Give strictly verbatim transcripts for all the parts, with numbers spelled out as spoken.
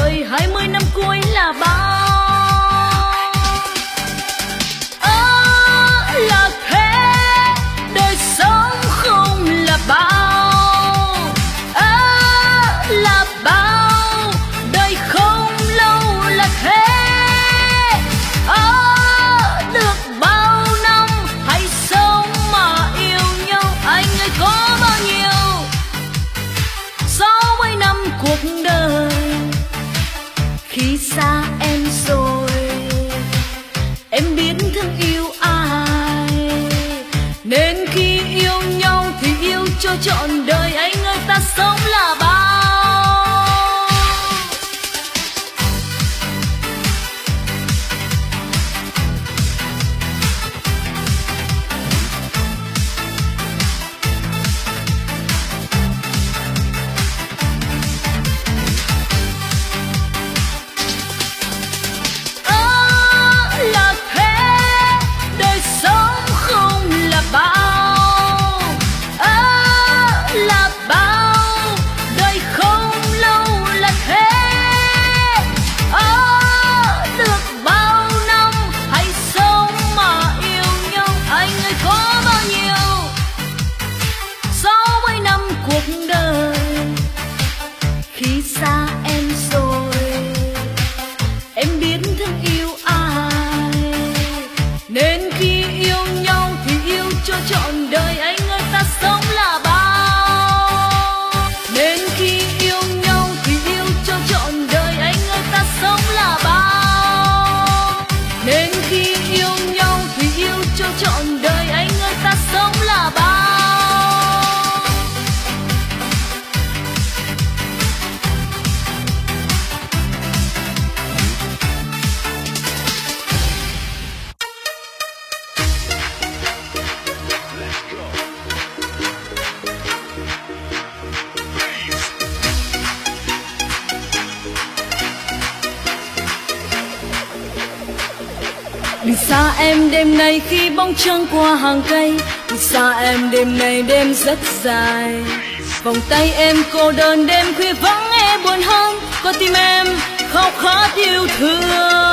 đời hai mươi năm cuối là bao. À, là thế, đời sống không là bao. À, là bao, đời không lâu là thế. À, được bao năm hãy sống mà yêu nhau. Anh ơi có bao nhiêu sáu mươi năm cuộc đời, khi xa em rồi em biết thương yêu ai, nên khi yêu nhau thì yêu cho trọn đời. Anh ơi ta sống là bao. Đừng xa em đêm nay khi bóng trăng qua hàng cây. Đừng xa em đêm nay đêm rất dài. Vòng tay em cô đơn đêm khuya vắng em buồn hơn. Có tim em khóc khát yêu thương.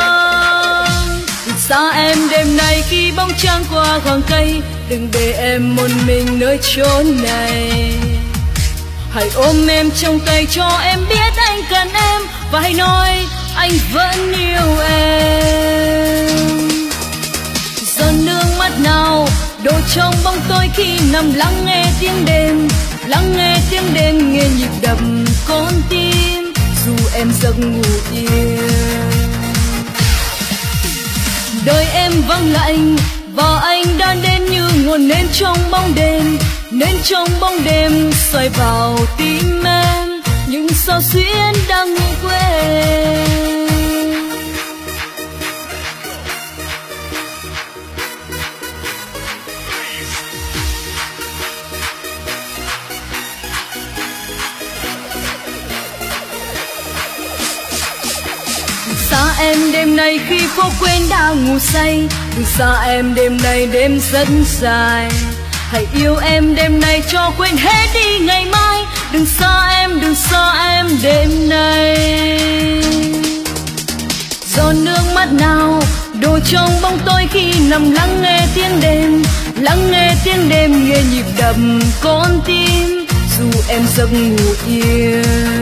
Đừng xa em đêm nay khi bóng trăng qua hàng cây. Đừng để em một mình nơi chốn này. Hãy ôm em trong tay cho em biết anh cần em. Và hãy nói anh vẫn yêu em. Giọt nước mắt nào đổ trong bóng tối khi nằm lắng nghe tiếng đêm. Lắng nghe tiếng đêm nghe nhịp đập con tim. Dù em giấc ngủ yên, đời em vắng lạnh và anh đã đến như nguồn nến trong bóng đêm. Nến trong bóng đêm soi vào tim em những sao xuyến đang ngủ quên. Xa em đêm nay khi phố quên đã ngủ say. Đừng xa em đêm nay đêm rất dài. Hãy yêu em đêm nay cho quên hết đi ngày mai. Đừng xa em, đừng xa em đêm nay. Giọt nước mắt nào đổ trong bóng tối khi nằm lắng nghe tiếng đêm. Lắng nghe tiếng đêm nghe nhịp đập con tim. Dù em giấc ngủ yên,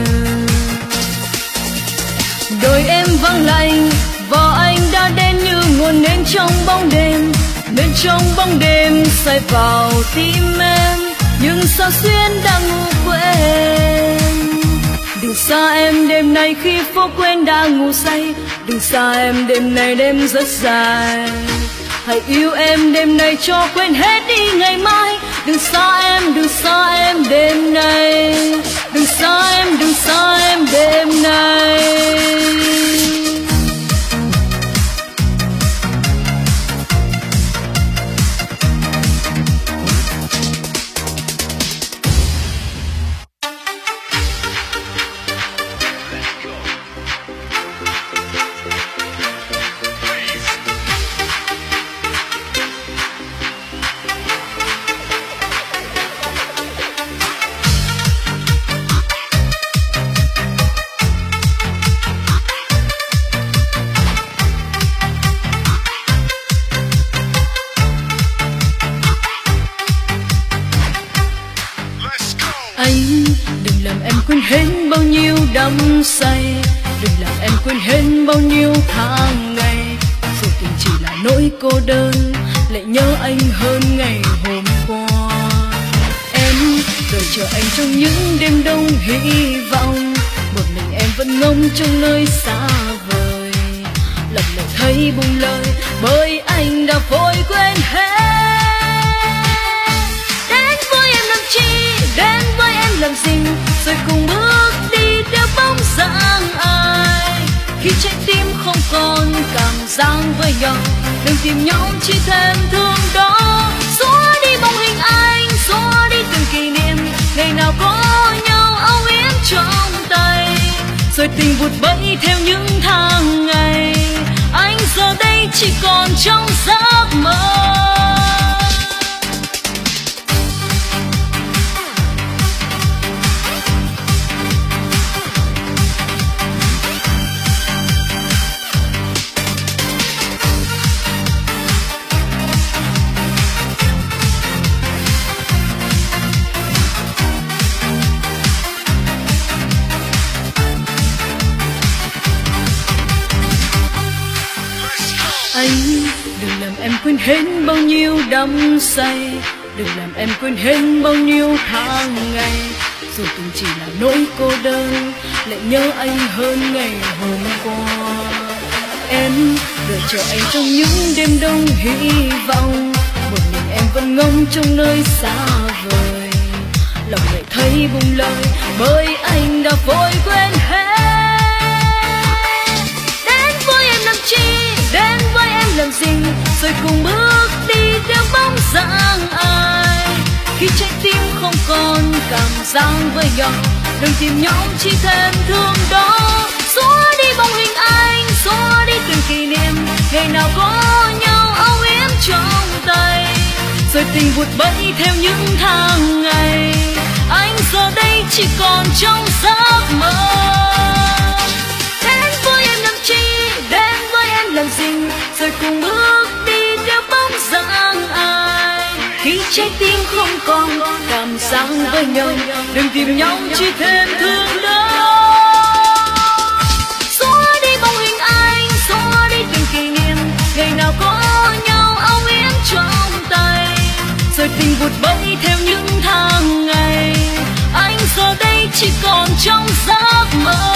đời em vắng lạnh và anh đã đến như nguồn nến trong bóng đêm. Nến trong bóng đêm soi vào tim em những sao xuyến đang ngủ quên. Đừng xa em đêm nay khi phố quên đã ngủ say. Đừng xa em đêm nay đêm rất dài. Hãy yêu em đêm nay cho quên hết đi ngày mai. Đừng xa em, đừng xa em đêm nay. Đừng xa em, đừng xa em đêm nay. quên hết bao nhiêu đắm say, đừng làm em quên hết bao nhiêu tháng ngày. Rồi tình chỉ là nỗi cô đơn, lại nhớ anh hơn ngày hôm qua. Em đợi chờ anh trong những đêm đông hy vọng, một mình em vẫn ngông trong nơi xa vời. Lần lại thấy buông lời bởi anh đã vội quên hết. Đến với em làm chi, đến với em làm gì, rồi cùng bước đi theo bóng dáng ai. Khi trái tim không còn cảm giác với nhau, đừng tìm nhau chỉ thêm thương đó. Xóa đi bóng hình anh, xóa đi từng kỷ niệm ngày nào có nhau âu yếm trong tay. Rồi tình vụt bẫy theo những tháng ngày, anh giờ đây chỉ còn trong giấc mơ. Anh đừng làm em quên hết bao nhiêu đắm say, đừng làm em quên hết bao nhiêu tháng ngày. Dù từng chỉ là nỗi cô đơn, lại nhớ anh hơn ngày hôm qua. Em đợi chờ anh trong những đêm đông hy vọng, một mình em vẫn ngông trong nơi xa vời. Lòng lại thấy buông lời bởi anh đã vội quên hết. Đến với em làm chi, đến với em làm gì, rồi cùng bước đi theo bóng dáng ai. Khi trái tim không còn cảm giác với nhau, đừng tìm nhau chỉ thêm thương đó. Xóa đi bóng hình anh, xóa đi từng kỷ niệm ngày nào có nhau âu yếm trong tay. Rồi tình vụt bẫy theo những tháng ngày, anh giờ đây chỉ còn trong giấc mơ. Đến với em làm chi, đến với em làm gì, rồi cùng bước đi theo bóng dáng ai. Khi trái tim không còn cảm giác với nhau, đừng tìm nhau chỉ thêm thương đau. Xóa đi bóng hình anh, xóa đi từng kỷ niệm ngày nào có nhau âu yếm trong tay. Rồi tình vụt bẫy theo những tháng ngày, anh giờ đây chỉ còn trong giấc mơ.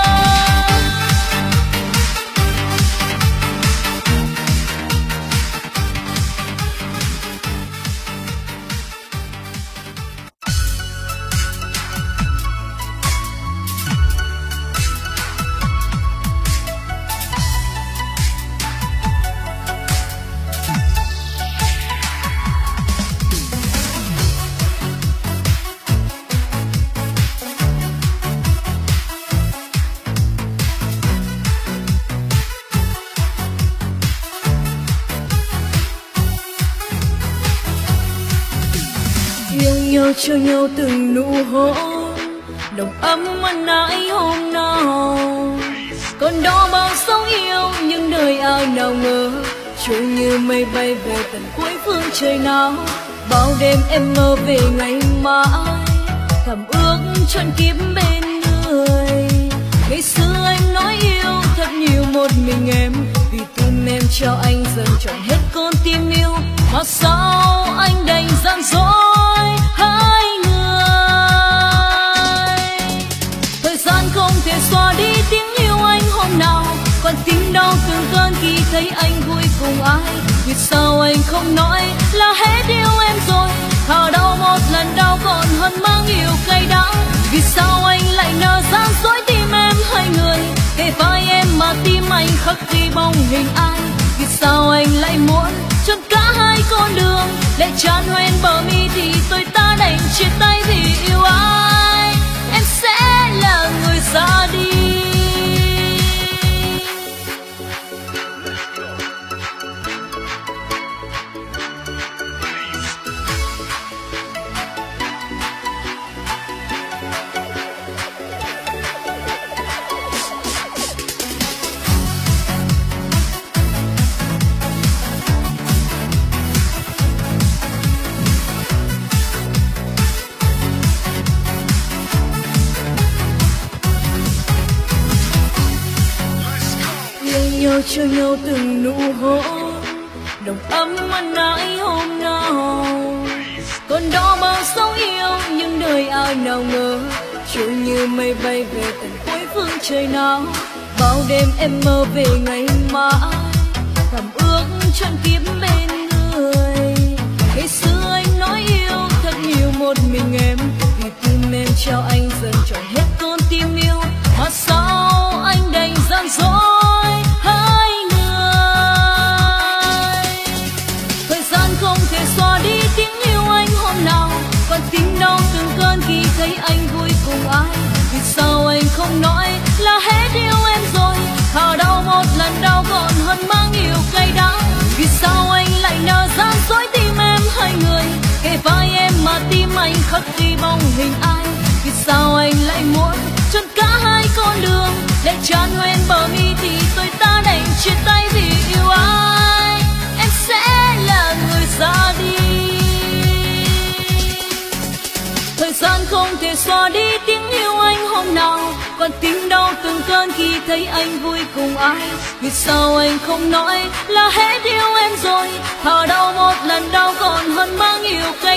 Yêu cho nhau từng nụ hôn nồng ấm ân ái hôm nào, còn đó bao dấu yêu những đời ai nào ngờ trôi như mây bay về tận cuối phương trời nào. Bao đêm em mơ về ngày mai, thầm ước trọn kiếp bên người. Ngày xưa anh nói yêu thật nhiều một mình em, vì tim em trao anh dần trọn hết con tim yêu. Mà sao anh đành gian dối hai người? Thời gian không thể xóa đi tiếng yêu anh hôm nào, còn tim đau từng cơn khi thấy anh vui cùng ai. Vì sao anh không nói là hết yêu em rồi? Thà đau một lần đau còn hơn mang yêu cay đắng. Vì sao anh lại nỡ gian dối tim em hai người, kề vai em mà tim anh khắc ghi bóng hình ai? Vì sao anh lại muốn chọn cả hai con đường, để tràn hoen bờ mi thì tôi ta đành chia tay vì yêu ai. Em sẽ là người ra đi. nhớ cho nhau từng nụ hôn nồng ấm ân ái hôm nào. Còn đó bao dấu yêu nhưng đời ai nào ngờ chiều như mây bay về tận cuối phương trời nào. Bao đêm em mơ về ngày mai thầm ước trọn kiếp bên người. Ngày xưa anh nói yêu thật nhiều một mình em, vì tim em trao anh dần trọn hết con tim yêu. Mà sao anh đành gian dối hai người. Thời gian không thể xóa đi tiếng yêu anh hôm nào, còn tim đau từng cơn khi thấy anh vui cùng ai. Vì sao anh không nói là hết yêu em rồi, thà đau một lần đau còn hơn mang yêu cay đắng. Vì sao anh lại nỡ gian dối tim em hai người, kề vai em mà tim anh khắc ghi bóng hình ai. Vì sao anh lại muốn chọn cả hai con đường để tràn nguyên bờ mi thì tôi ta đành chia tay vì yêu ai. Em sẽ là người ra đi. Thời gian không thể xóa đi tiếng yêu anh hôm nào, còn tim đau từng cơn khi thấy anh vui cùng ai. Vì sao anh không nói là hết yêu em rồi, thà đau một lần đau còn hơn mang yêu cay